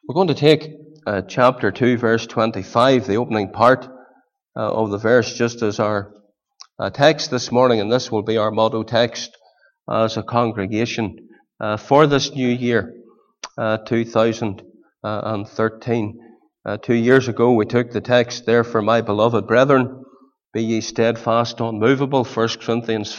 We're going to take chapter 2, verse 25, the opening part of the verse, just as our text this morning, and this will be our motto text as a congregation for this new year, 2013. 2 years ago we took the text, "Therefore, my beloved brethren, be ye steadfast, unmovable," 1 Corinthians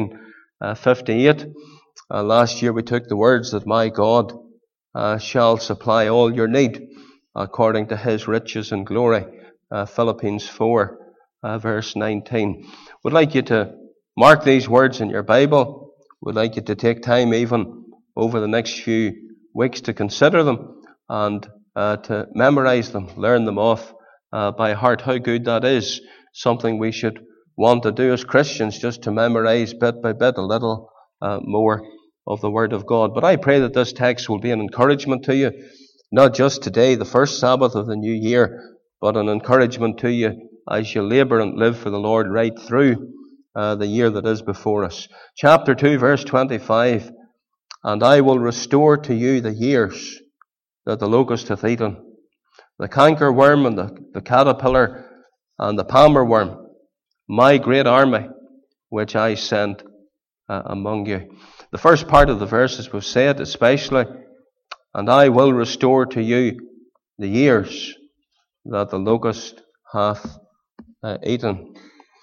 15:58. Last year we took the words that my God shall supply all your need according to his riches and glory, Philippians 4, verse 19. We'd like you to mark these words in your Bible. We'd like you to take time even over the next few weeks to consider them and to memorize them, learn them off by heart. How good that is. Something we should want to do as Christians, just to memorize bit by bit a little more of the Word of God. But I pray that this text will be an encouragement to you, not just today, the first Sabbath of the new year, but an encouragement to you as you labour and live for the Lord right through the year that is before us. Chapter 2, verse 25, "And I will restore to you the years that the locust hath eaten, the canker worm and the caterpillar and the palmer worm, my great army which I sent among you." The first part of the verse, as we've said, especially, "And I will restore to you the years that the locust hath eaten."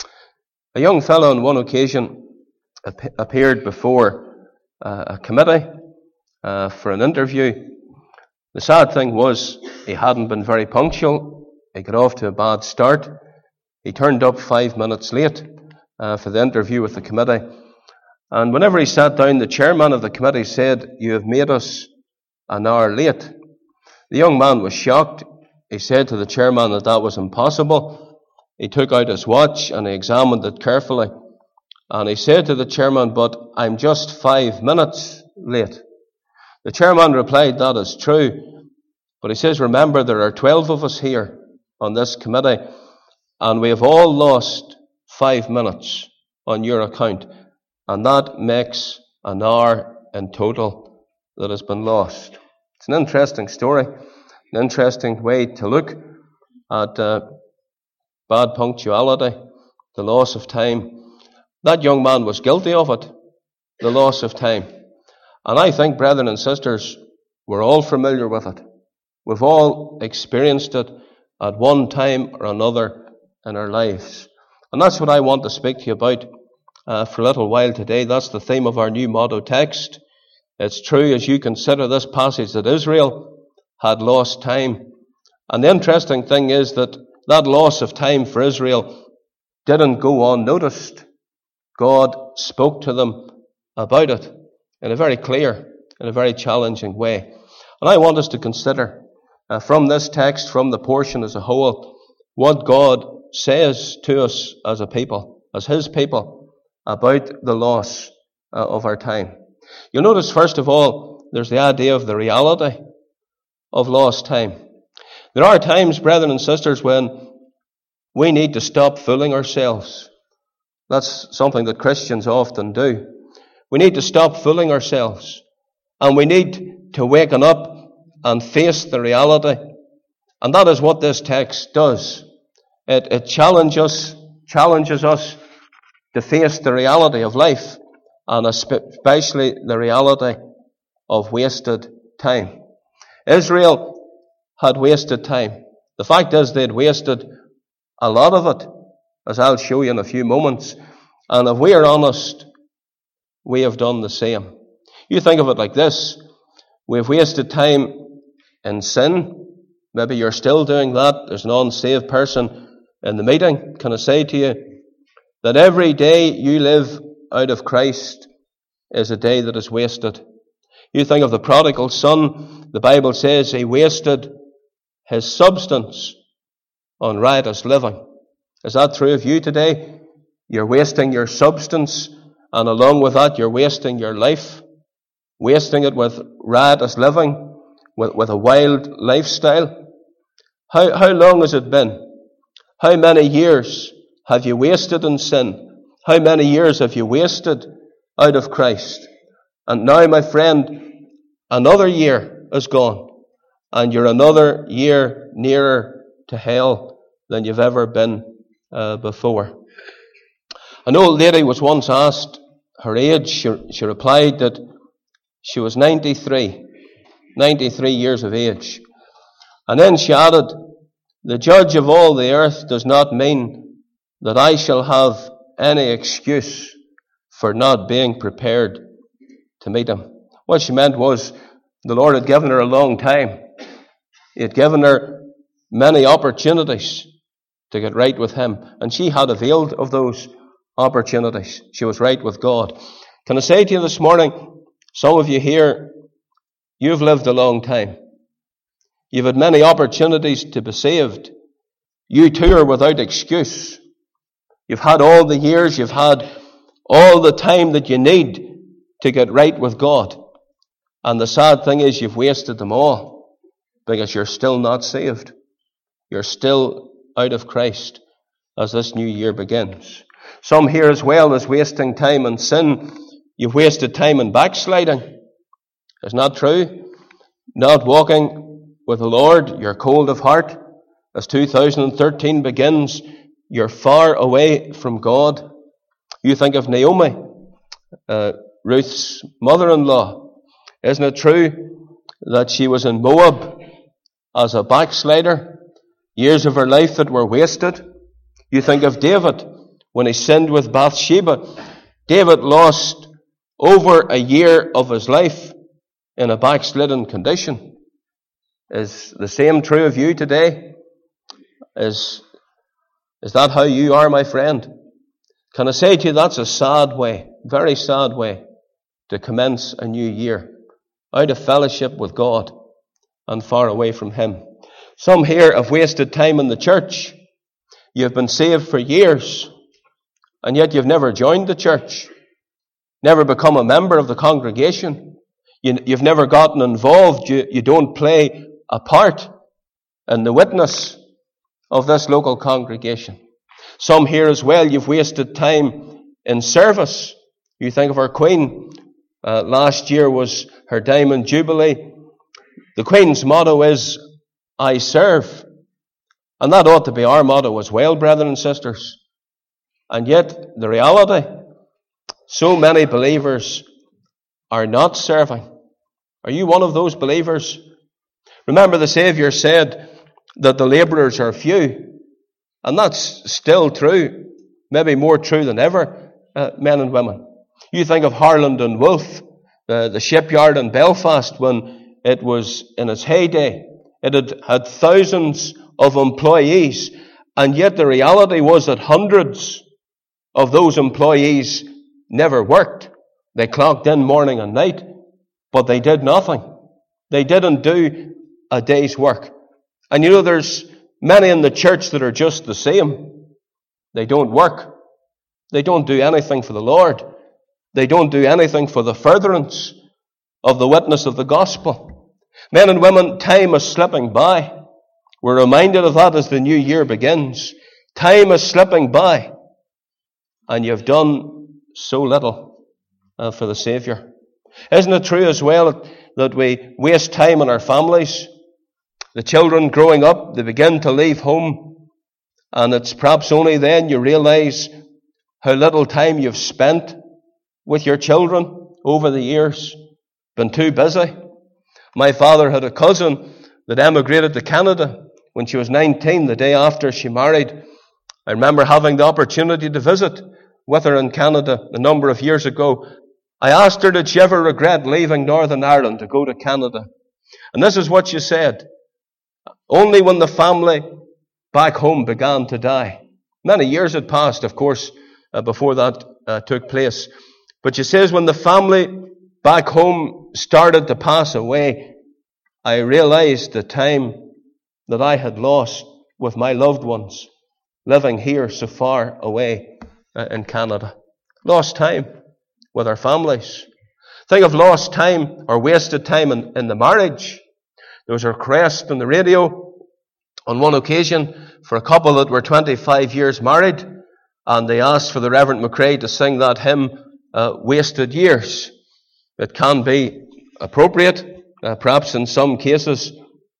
A young fellow on one occasion appeared before a committee for an interview. The sad thing was he hadn't been very punctual. He got off to a bad start. He turned up 5 minutes late for the interview with the committee. And whenever he sat down, the chairman of the committee said, "You have made us an hour late." The young man was shocked. He said to the chairman that was impossible. He took out his watch and he examined it carefully. And he said to the chairman, "But I'm just 5 minutes late." The chairman replied, "That is true." But he says, "Remember, there are 12 of us here on this committee, and we have all lost 5 minutes on your account. And that makes an hour in total that has been lost." It's an interesting story, an interesting way to look at bad punctuality, the loss of time. That young man was guilty of it, the loss of time. And I think, brethren and sisters, we're all familiar with it. We've all experienced it at one time or another in our lives. And that's what I want to speak to you about for a little while today. That's the theme of our new motto text. It's true as you consider this passage that Israel had lost time. And the interesting thing is that loss of time for Israel didn't go unnoticed. God spoke to them about it in a very clear, in a very challenging way. And I want us to consider from this text, from the portion as a whole, what God says to us as a people, as his people, about the loss of our time. You'll notice, first of all, there's the idea of the reality of lost time. There are times, brethren and sisters, when we need to stop fooling ourselves. That's something that Christians often do. We need to stop fooling ourselves. And we need to waken up and face the reality. And that is what this text does. It challenges us to face the reality of life, and especially the reality of wasted time. Israel had wasted time. The fact is, they'd wasted a lot of it, as I'll show you in a few moments. And if we are honest, we have done the same. You think of it like this: we've wasted time in sin. Maybe you're still doing that. There's an unsaved person in the meeting. Can I say to you that every day you live out of Christ is a day that is wasted? You think of the prodigal son. The Bible says he wasted his substance on riotous living. Is that true of you today? You're wasting your substance, and along with that you're wasting your life, wasting it with riotous living, with a wild lifestyle. How long has it been? How many years have you wasted in sin? How many years have you wasted out of Christ? And now, my friend, another year is gone. and you're another year nearer to hell than you've ever been before. An old lady was once asked her age. She replied that she was 93 years of age. And then she added, "The judge of all the earth does not mean that I shall have any excuse for not being prepared to meet him." What she meant was the Lord had given her a long time. He had given her many opportunities to get right with him, and she had availed of those opportunities. She was right with God. Can I say to you this morning, some of you here, you've lived a long time. You've had many opportunities to be saved. You too are without excuse. You've had all the years, you've had all the time that you need to get right with God. And the sad thing is you've wasted them all because you're still not saved. You're still out of Christ as this new year begins. Some here as well as wasting time in sin, you've wasted time in backsliding. It's not true. Not walking with the Lord, you're cold of heart. As 2013 begins, you're far away from God. You think of Naomi, Ruth's mother-in-law. Isn't it true that she was in Moab as a backslider? Years of her life that were wasted. You think of David, when he sinned with Bathsheba. David lost over a year of his life in a backslidden condition. Is the same true of you today? Is that how you are, my friend? Can I say to you, that's a sad way, very sad way, to commence a new year, out of fellowship with God and far away from Him. Some here have wasted time in the church. You've been saved for years, and yet you've never joined the church, never become a member of the congregation. You've never gotten involved. You don't play a part in the witness of this local congregation. Some here as well, you've wasted time in service. You think of our Queen. Last year was her Diamond Jubilee. The Queen's motto is, "I serve." And that ought to be our motto as well, brethren and sisters. And yet, the reality, so many believers are not serving. Are you one of those believers? Remember, the Saviour said that the labourers are few. And that's still true. Maybe more true than ever, men and women. You think of Harland and Wolff, the shipyard in Belfast, when it was in its heyday. It had thousands of employees. And yet the reality was that hundreds of those employees never worked. They clocked in morning and night, but they did nothing. They didn't do a day's work. And you know, there's many in the church that are just the same. They don't work. They don't do anything for the Lord. They don't do anything for the furtherance of the witness of the gospel. Men and women, time is slipping by. We're reminded of that as the new year begins. Time is slipping by. And you've done so little for the Saviour. Isn't it true as well that we waste time in our families? The children growing up, they begin to leave home, and it's perhaps only then you realize how little time you've spent with your children over the years. Been too busy. My father had a cousin that emigrated to Canada when she was 19, the day after she married. I remember having the opportunity to visit with her in Canada a number of years ago. I asked her, did she ever regret leaving Northern Ireland to go to Canada? And this is what she said. Only when the family back home began to die. Many years had passed, of course, before that took place. But she says, when the family back home started to pass away, I realized the time that I had lost with my loved ones living here so far away in Canada. Lost time with our families. Think of lost time or wasted time in the marriage. There was a request on the radio on one occasion for a couple that were 25 years married, and they asked for the Reverend McRae to sing that hymn, Wasted Years. It can be appropriate, perhaps in some cases,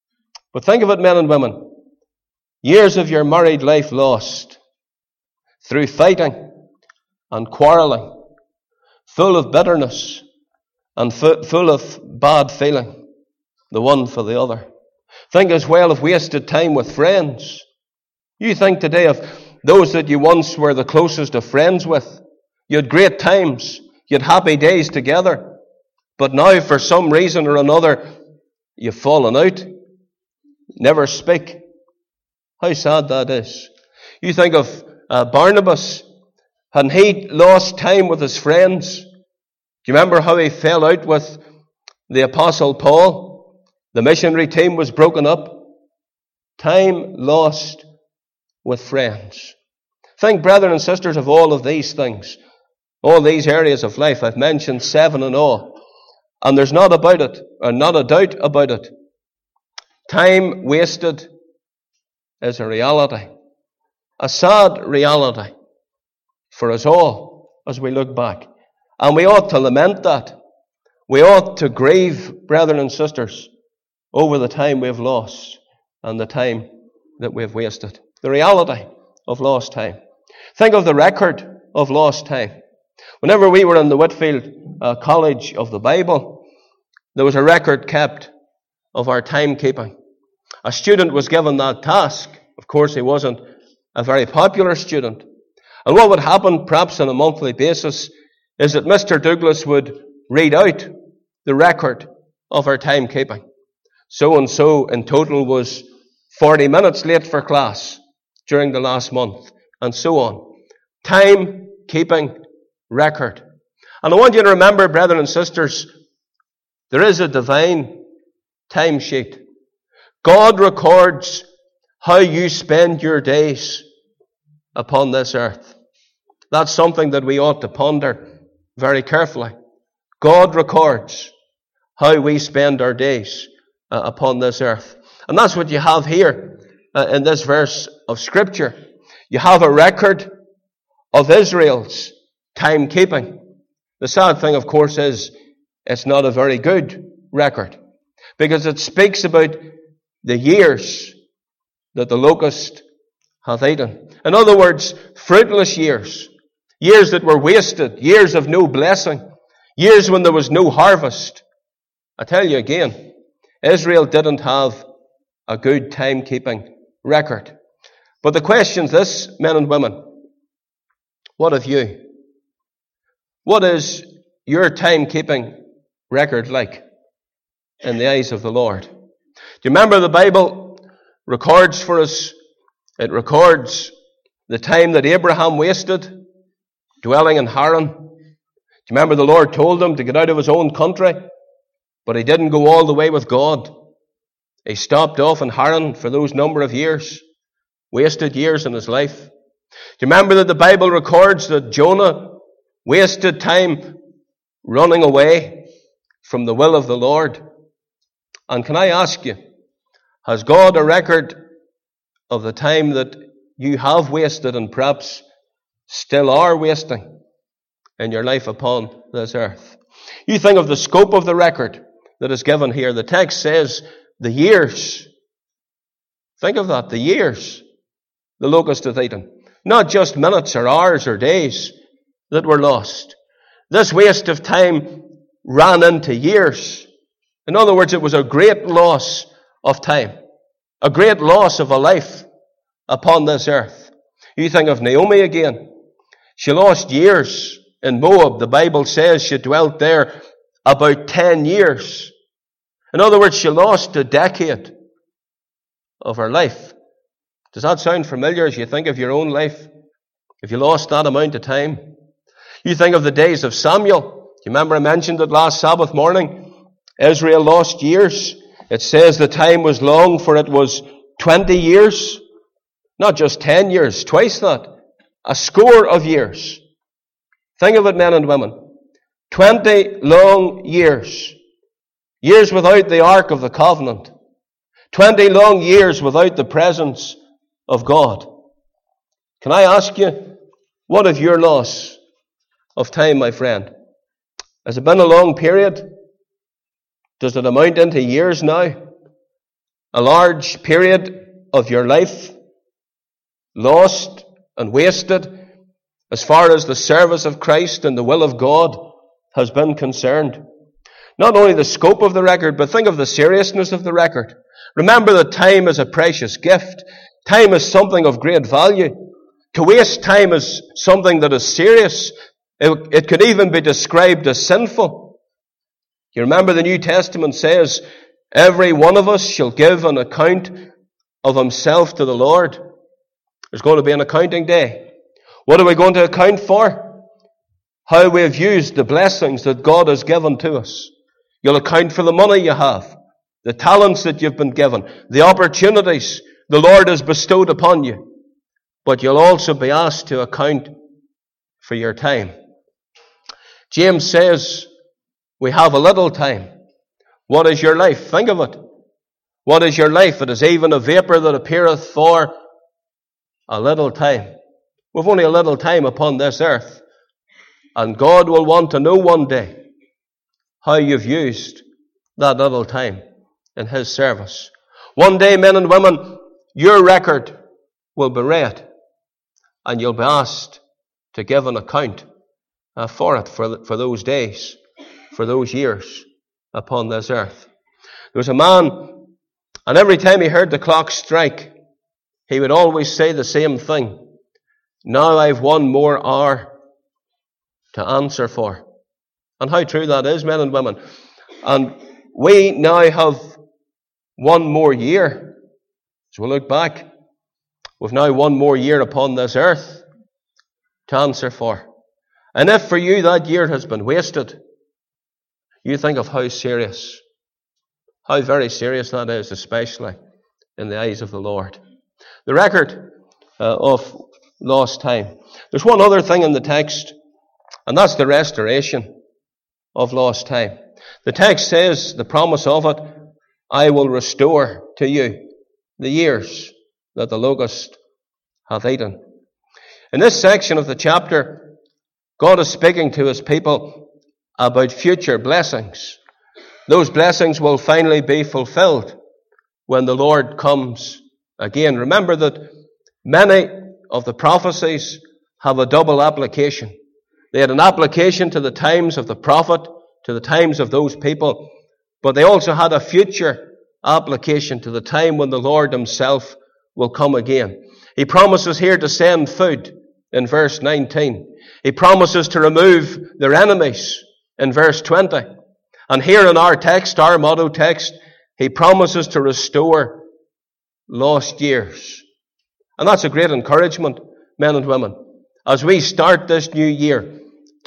But think of it, men and women. Years of your married life lost through fighting and quarrelling, full of bitterness and full of bad feeling, the one for the other. Think as well of wasted time with friends. You think today of those that you once were the closest of friends with. You had great times. You had happy days together. But now, for some reason or another, you've fallen out. Never speak. How sad that is. You think of Barnabas. Hadn't he lost time with his friends? Do you remember how he fell out with the Apostle Paul? The missionary team was broken up. Time lost with friends. Think, brethren and sisters, of all of these things. All these areas of life. I've mentioned 7 in all. And there's not about it, or not a doubt about it. Time wasted is a reality. A sad reality for us all as we look back. And we ought to lament that. We ought to grieve, brethren and sisters, over the time we've lost and the time that we've wasted. The reality of lost time. Think of the record of lost time. Whenever we were in the Whitfield College of the Bible, there was a record kept of our timekeeping. A student was given that task. Of course, he wasn't a very popular student. And what would happen, perhaps on a monthly basis, is that Mr. Douglas would read out the record of our timekeeping. So-and-so in total was 40 minutes late for class during the last month, and so on. Timekeeping record. And I want you to remember, brethren and sisters, there is a divine timesheet. God records how you spend your days upon this earth. That's something that we ought to ponder very carefully. God records how we spend our days upon this earth. And that's what you have here in this verse of Scripture. You have a record of Israel's timekeeping. The sad thing, of course, is it's not a very good record, because it speaks about the years that the locust hath eaten. In other words, fruitless years. Years that were wasted. Years of no blessing. Years when there was no harvest. I tell you again, Israel didn't have a good timekeeping record. But the question's this, men and women. What of you? What is your timekeeping record like in the eyes of the Lord? Do you remember the Bible records for us? It records the time that Abraham wasted dwelling in Haran. Do you remember the Lord told him to get out of his own country? But he didn't go all the way with God. He stopped off in Haran for those number of years. Wasted years in his life. Do you remember that the Bible records that Jonah wasted time running away from the will of the Lord? And can I ask you, has God a record of the time that you have wasted and perhaps still are wasting in your life upon this earth? You think of the scope of the record that is given here. The text says the years. Think of that, the years the locust hath eaten. Not just minutes or hours or days that were lost. This waste of time ran into years. In other words, it was a great loss of time. A great loss of a life upon this earth. You think of Naomi again. She lost years in Moab. The Bible says she dwelt there about 10 years. In other words, she lost a decade of her life. Does that sound familiar as you think of your own life? If you lost that amount of time? You think of the days of Samuel. Do you remember I mentioned it last Sabbath morning? Israel lost years. It says the time was long, for it was 20 years. Not just 10 years, twice that. A score of years. Think of it, men and women. 20 long years. Years without the Ark of the Covenant. 20 long years without the presence of God. Can I ask you, what of your loss of time, my friend? Has it been a long period? Does it amount into years now? a large period of your life lost and wasted as far as the service of Christ and the will of God has been concerned. Not only the scope of the record, but think of the seriousness of the record. Remember that time is a precious gift. Time is something of great value. To waste time is something that is serious. It could even be described as sinful. You remember the New Testament says, every one of us shall give an account of himself to the Lord. There's going to be an accounting day. What are we going to account for? How we have used the blessings that God has given to us. You'll account for the money you have, the talents that you've been given, the opportunities the Lord has bestowed upon you. But you'll also be asked to account for your time. James says, we have a little time. What is your life? Think of it. What is your life? It is even a vapor that appeareth for a little time. We've only a little time upon this earth. And God will want to know one day how you've used that little time in His service. One day, men and women, your record will be read. And you'll be asked to give an account for it, for those days, for those years upon this earth. There was a man, and every time he heard the clock strike, he would always say the same thing. Now I've one more hour to answer for. And how true that is, men and women. And we now have one more year. As we look back, we've now one more year upon this earth to answer for. And if for you that year has been wasted, you think of how serious, how very serious that is, especially in the eyes of the Lord. The record of lost time. There's one other thing in the text, and that's the restoration of lost time. The text says, the promise of it, I will restore to you the years that the locust hath eaten. In this section of the chapter, God is speaking to His people about future blessings. Those blessings will finally be fulfilled when the Lord comes again. Remember that many of the prophecies have a double application. They had an application to the times of the prophet, to the times of those people, but they also had a future application to the time when the Lord Himself will come again. He promises here to send food in verse 19. He promises to remove their enemies in verse 20. And here in our text, our motto text, He promises to restore lost years. And that's a great encouragement, men and women, as we start this new year,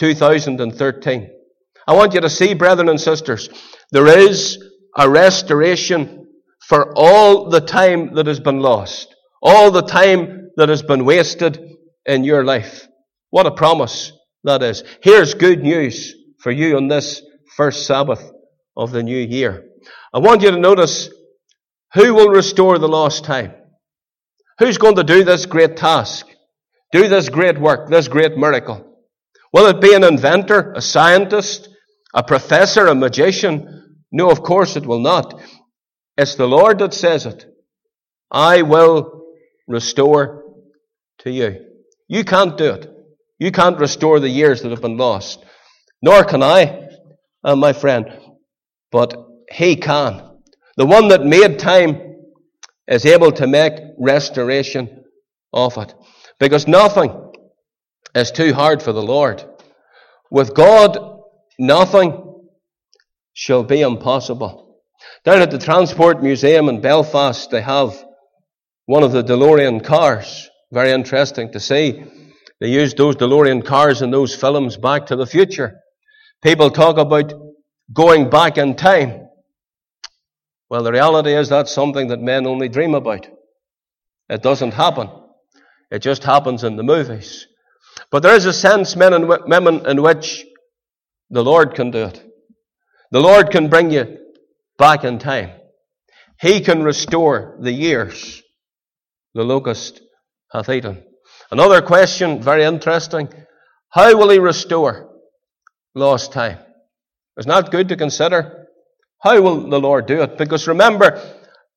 2013. I want you to see, brethren and sisters, there is a restoration for all the time that has been lost, all the time that has been wasted in your life. What a promise that is. Here's good news for you on this first Sabbath of the new year. I want you to notice who will restore the lost time. Who's going to do this great task? Do this great work, this great miracle? Will it be an inventor, a scientist, a professor, a magician? No, of course it will not. It's the Lord that says it. I will restore to you. You can't do it. You can't restore the years that have been lost. Nor can I, my friend. But He can. The one that made time is able to make restoration of it. Because nothing is too hard for the Lord. With God, nothing shall be impossible. Down at the Transport Museum in Belfast, they have one of the DeLorean cars. Very interesting to see. They used those DeLorean cars in those films, Back to the Future. People talk about going back in time. Well, the reality is that's something that men only dream about. It doesn't happen. It just happens in the movies. But there is a sense, men and women, in which the Lord can do it. The Lord can bring you back in time. He can restore the years the locust hath eaten. Another question, very interesting. How will He restore lost time? Isn't that good to consider? How will the Lord do it? Because remember,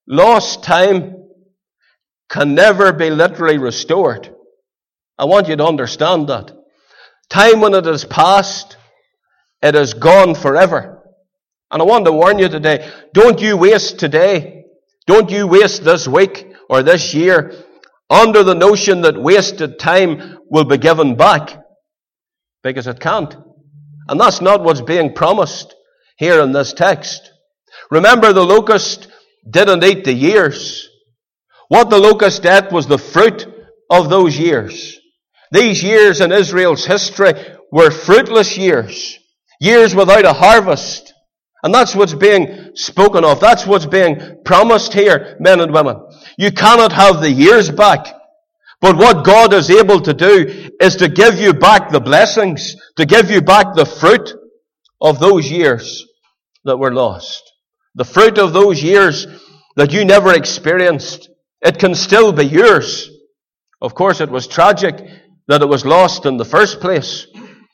Lost time can never be literally restored. I want you to understand that. Time when it is past, it is gone forever. And I want to warn you today, don't you waste today. Don't you waste this week or this year under the notion that wasted time will be given back. Because it can't. And that's not what's being promised here in this text. Remember, the locust didn't eat the years. What the locust ate was the fruit of those years. These years in Israel's history were fruitless years. Years without a harvest. And that's what's being spoken of. That's what's being promised here, men and women. You cannot have the years back. But what God is able to do is to give you back the blessings, to give you back the fruit of those years that were lost. The fruit of those years that you never experienced. It can still be yours. Of course, it was tragic that it was lost in the first place.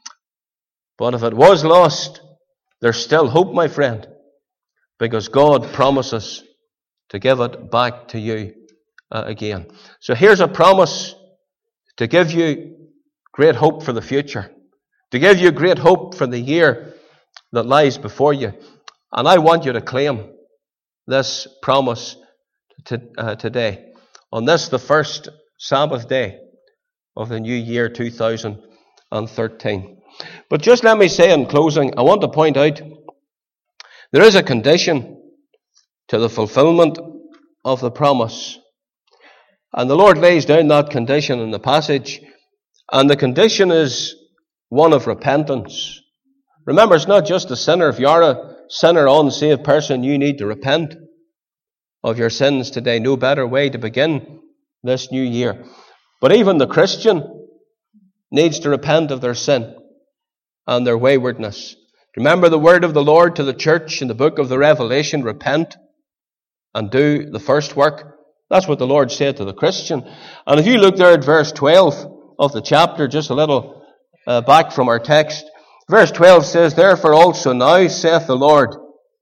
But if it was lost, there's still hope, my friend, because God promises to give it back to you again. So here's a promise to give you great hope for the future, to give you great hope for the year that lies before you. And I want you to claim this promise today, on this, the first Sabbath day of the new year 2013. But just let me say in closing, I want to point out there is a condition to the fulfillment of the promise. And the Lord lays down that condition in the passage. And the condition is one of repentance. Remember, it's not just a sinner. If you're a sinner, unsaved person, you need to repent of your sins today. No better way to begin this new year. But even the Christian needs to repent of their sin and their waywardness. Remember the word of the Lord to the church in the book of the Revelation, repent and do the first work. That's what the Lord said to the Christian. And if you look there at verse 12 of the chapter, just a little back from our text, verse 12 says, "Therefore also now, saith the Lord,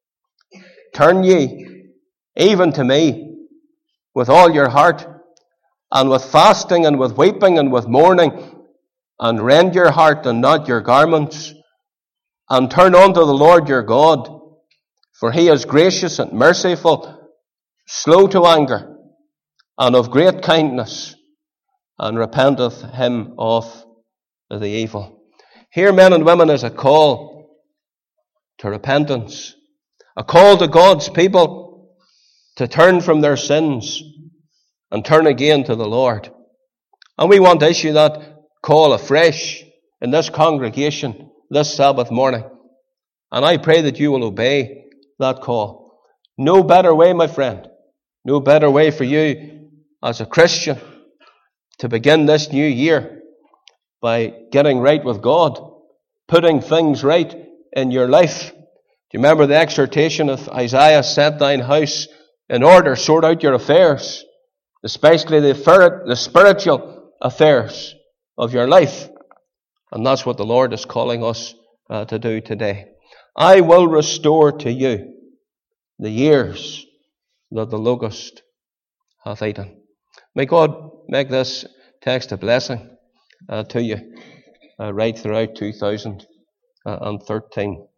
turn ye even to me with all your heart, and with fasting and with weeping and with mourning, and rend your heart and not your garments, and turn unto the Lord your God, for he is gracious and merciful, slow to anger, and of great kindness, and repenteth him of the evil." Here, men and women, is a call to repentance, a call to God's people to turn from their sins and turn again to the Lord. And we want to issue that call afresh in this congregation this Sabbath morning. And I pray that you will obey that call. No better way, my friend, no better way for you as a Christian to begin this new year by getting right with God, putting things right in your life. Do you remember the exhortation of Isaiah, "Set thine house in order, sort out your affairs," especially the spiritual affairs of your life. And that's what the Lord is calling us to do today. I will restore to you the years that the locust hath eaten. May God make this text a blessing to you right throughout 2013.